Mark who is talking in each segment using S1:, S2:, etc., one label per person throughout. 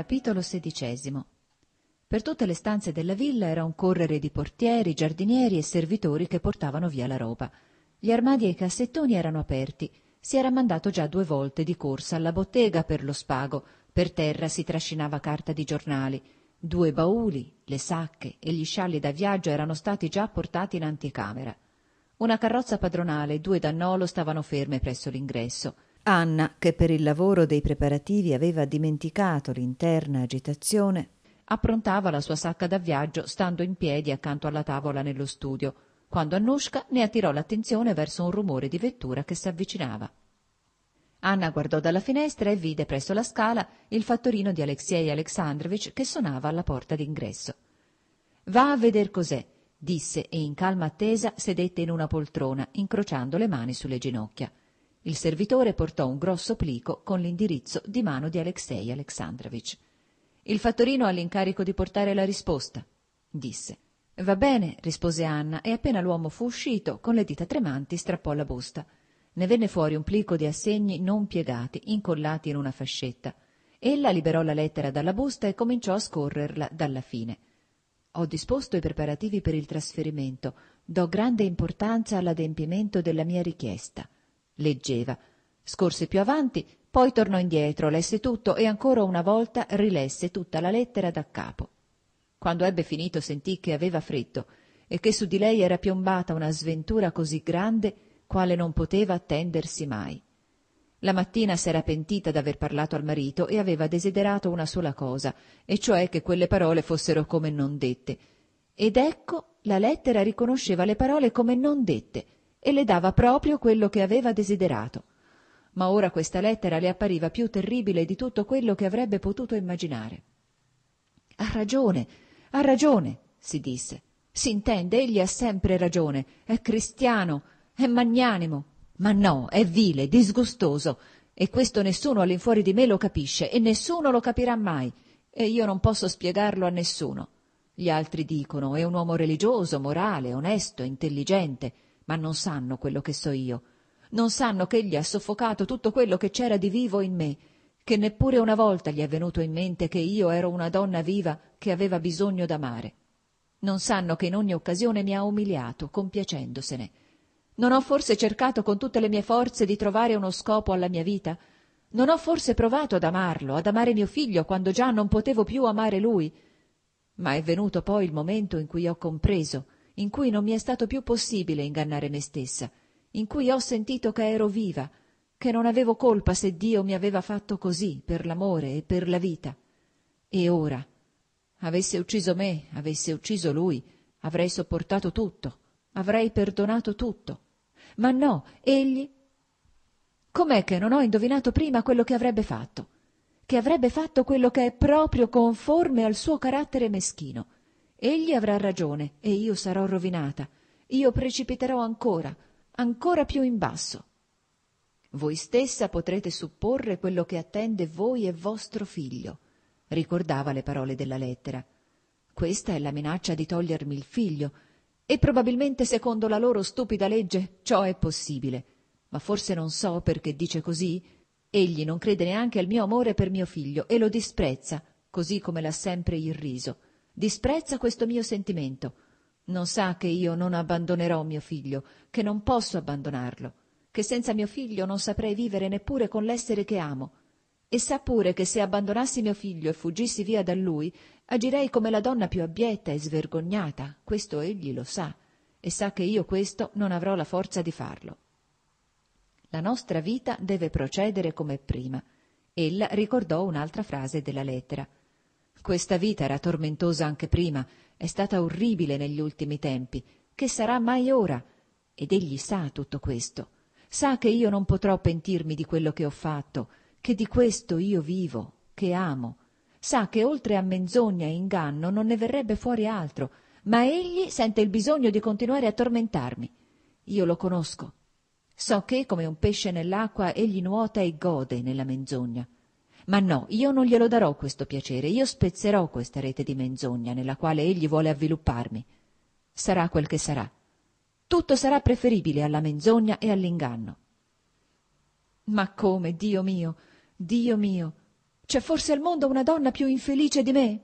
S1: Capitolo 16. Per tutte le stanze della villa era un correre di portieri, giardinieri e servitori che portavano via la roba. Gli armadi e i cassettoni erano aperti. Si era mandato già 2 volte di corsa alla bottega per lo spago. Per terra si trascinava carta di giornali. 2 bauli, le sacche e gli scialli da viaggio erano stati già portati in anticamera. Una carrozza padronale e 2 dannolo stavano ferme presso l'ingresso. Anna, che per il lavoro dei preparativi aveva dimenticato l'interna agitazione, approntava la sua sacca da viaggio stando in piedi accanto alla tavola nello studio, quando Annushka ne attirò l'attenzione verso un rumore di vettura che s'avvicinava. Anna guardò dalla finestra e vide presso la scala il fattorino di Alexei Alexandrovich che suonava alla porta d'ingresso. «Va a veder cos'è», disse, e in calma attesa sedette in una poltrona, incrociando le mani sulle ginocchia. Il servitore portò un grosso plico con l'indirizzo di mano di Alexei Alexandrovich. «Il fattorino ha l'incarico di portare la risposta», disse. «Va bene», rispose Anna, e appena l'uomo fu uscito, con le dita tremanti strappò la busta. Ne venne fuori un plico di assegni non piegati, incollati in una fascetta. Ella liberò la lettera dalla busta e cominciò a scorrerla dalla fine. «Ho disposto i preparativi per il trasferimento. Do grande importanza all'adempimento della mia richiesta», leggeva. Scorse più avanti, poi tornò indietro, lesse tutto e ancora una volta rilesse tutta la lettera da capo. Quando ebbe finito sentì che aveva freddo e che su di lei era piombata una sventura così grande quale non poteva attendersi mai. La mattina s'era pentita d'aver parlato al marito e aveva desiderato una sola cosa, e cioè che quelle parole fossero come non dette. Ed ecco, la lettera riconosceva le parole come non dette e le dava proprio quello che aveva desiderato. Ma ora questa lettera le appariva più terribile di tutto quello che avrebbe potuto immaginare. Ha ragione, si disse. S'intende, egli ha sempre ragione, è cristiano, è magnanimo. Ma no, è vile, disgustoso, e questo nessuno all'infuori di me lo capisce, e nessuno lo capirà mai, e io non posso spiegarlo a nessuno. Gli altri dicono, è un uomo religioso, morale, onesto, intelligente, ma non sanno quello che so io. Non sanno che egli ha soffocato tutto quello che c'era di vivo in me, che neppure una volta gli è venuto in mente che io ero una donna viva che aveva bisogno d'amare. Non sanno che in ogni occasione mi ha umiliato, compiacendosene. Non ho forse cercato con tutte le mie forze di trovare uno scopo alla mia vita? Non ho forse provato ad amarlo, ad amare mio figlio, quando già non potevo più amare lui? Ma è venuto poi il momento in cui ho compreso, in cui non mi è stato più possibile ingannare me stessa, in cui ho sentito che ero viva, che non avevo colpa se Dio mi aveva fatto così per l'amore e per la vita. E ora, avesse ucciso me, avesse ucciso lui, avrei sopportato tutto, avrei perdonato tutto. Ma no, egli... Com'è che non ho indovinato prima quello che avrebbe fatto? Che avrebbe fatto quello che è proprio conforme al suo carattere meschino. Egli avrà ragione e io sarò rovinata. Io precipiterò ancora più in basso. Voi stessa potrete supporre quello che attende voi e vostro figlio, ricordava le parole della lettera. Questa è la minaccia di togliermi il figlio, e probabilmente secondo la loro stupida legge ciò è possibile. Ma forse non so perché dice così. Egli non crede neanche al mio amore per mio figlio e lo disprezza, così come l'ha sempre irriso. Disprezza questo mio sentimento. Non sa che io non abbandonerò mio figlio, che non posso abbandonarlo, che senza mio figlio non saprei vivere neppure con l'essere che amo. E sa pure che se abbandonassi mio figlio e fuggissi via da lui, agirei come la donna più abbietta e svergognata. Questo egli lo sa, e sa che io questo non avrò la forza di farlo. La nostra vita deve procedere come prima. Ella ricordò un'altra frase della lettera. Questa vita era tormentosa anche prima, è stata orribile negli ultimi tempi. Che sarà mai ora? Ed egli sa tutto questo. Sa che io non potrò pentirmi di quello che ho fatto, che di questo io vivo, che amo. Sa che oltre a menzogna e inganno non ne verrebbe fuori altro, ma egli sente il bisogno di continuare a tormentarmi. Io lo conosco. So che, come un pesce nell'acqua, egli nuota e gode nella menzogna. Ma no, io non glielo darò questo piacere, io spezzerò questa rete di menzogna nella quale egli vuole avvilupparmi. Sarà quel che sarà. Tutto sarà preferibile alla menzogna e all'inganno. Ma come, Dio mio, C'è forse al mondo una donna più infelice di me?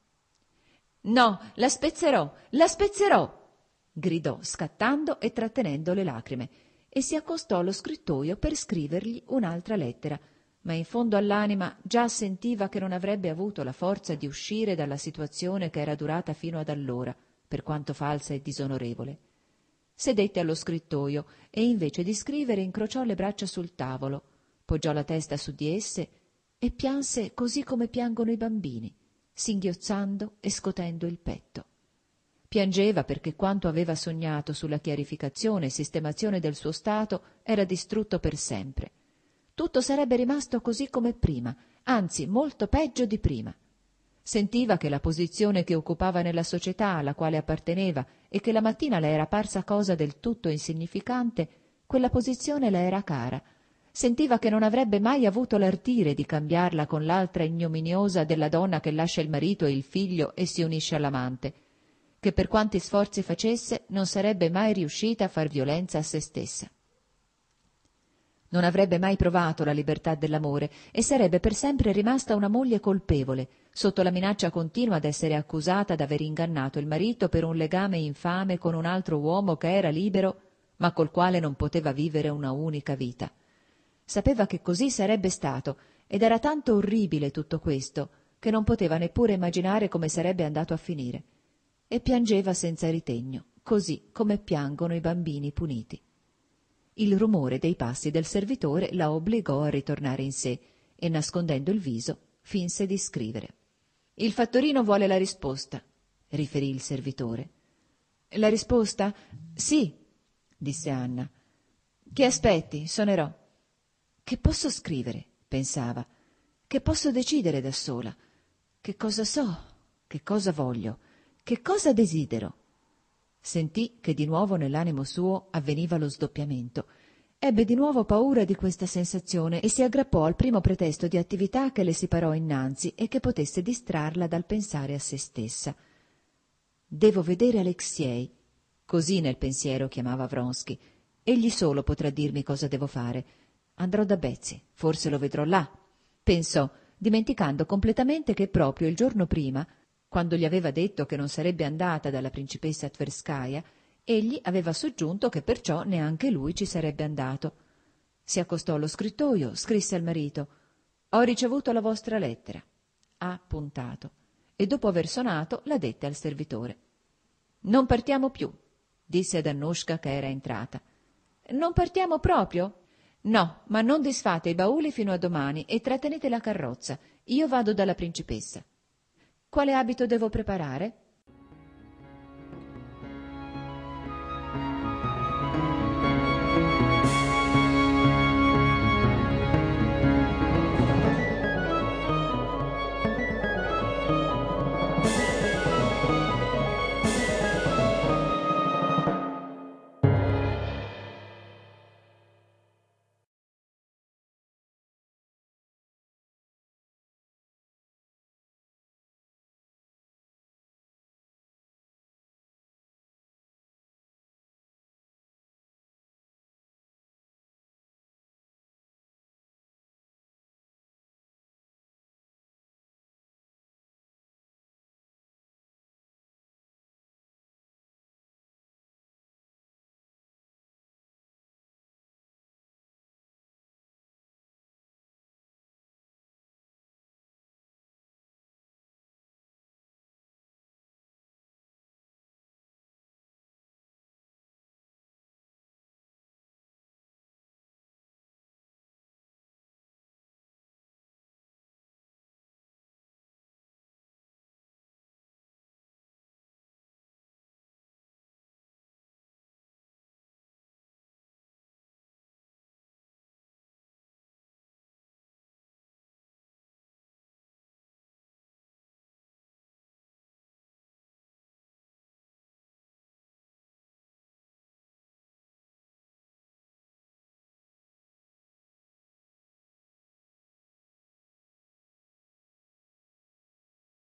S1: No, la spezzerò, la spezzerò! Gridò, scattando e trattenendo le lacrime, e si accostò allo scrittoio per scrivergli un'altra lettera, ma in fondo all'anima già sentiva che non avrebbe avuto la forza di uscire dalla situazione che era durata fino ad allora, per quanto falsa e disonorevole. Sedette allo scrittoio e invece di scrivere incrociò le braccia sul tavolo, poggiò la testa su di esse e pianse così come piangono i bambini, singhiozzando e scotendo il petto. Piangeva perché quanto aveva sognato sulla chiarificazione e sistemazione del suo stato era distrutto per sempre. Tutto sarebbe rimasto così come prima, anzi molto peggio di prima. Sentiva che la posizione che occupava nella società alla quale apparteneva e che la mattina le era parsa cosa del tutto insignificante, quella posizione le era cara. Sentiva che non avrebbe mai avuto l'ardire di cambiarla con l'altra ignominiosa della donna che lascia il marito e il figlio e si unisce all'amante, che per quanti sforzi facesse non sarebbe mai riuscita a far violenza a se stessa. Non avrebbe mai provato la libertà dell'amore e sarebbe per sempre rimasta una moglie colpevole, sotto la minaccia continua d'essere accusata d'aver ingannato il marito per un legame infame con un altro uomo che era libero, ma col quale non poteva vivere una unica vita. Sapeva che così sarebbe stato, ed era tanto orribile tutto questo, che non poteva neppure immaginare come sarebbe andato a finire. E piangeva senza ritegno, così come piangono i bambini puniti. Il rumore dei passi del servitore la obbligò a ritornare in sé e, nascondendo il viso, finse di scrivere. «Il fattorino vuole la risposta», riferì il servitore. «La risposta? Sì», disse Anna. «Che aspetti, sonerò». «Che posso scrivere?» pensava. «Che posso decidere da sola? Che cosa so? Che cosa voglio? Che cosa desidero?» Sentì che di nuovo nell'animo suo avveniva lo sdoppiamento. Ebbe di nuovo paura di questa sensazione e si aggrappò al primo pretesto di attività che le si parò innanzi e che potesse distrarla dal pensare a se stessa. «Devo vedere Aleksiej», così nel pensiero chiamava Vronsky. «Egli solo potrà dirmi cosa devo fare. Andrò da Betsy, forse lo vedrò là», pensò, dimenticando completamente che proprio il giorno prima, quando gli aveva detto che non sarebbe andata dalla principessa Tverskaja, egli aveva soggiunto che perciò neanche lui ci sarebbe andato. Si accostò allo scrittoio, scrisse al marito: «Ho ricevuto la vostra lettera». Ha puntato e dopo aver sonato la dette al servitore. «Non partiamo più», disse ad Annushka che era entrata. «Non partiamo proprio?» «No, ma non disfate i bauli fino a domani e trattenete la carrozza. Io vado dalla principessa». «Quale abito devo preparare?»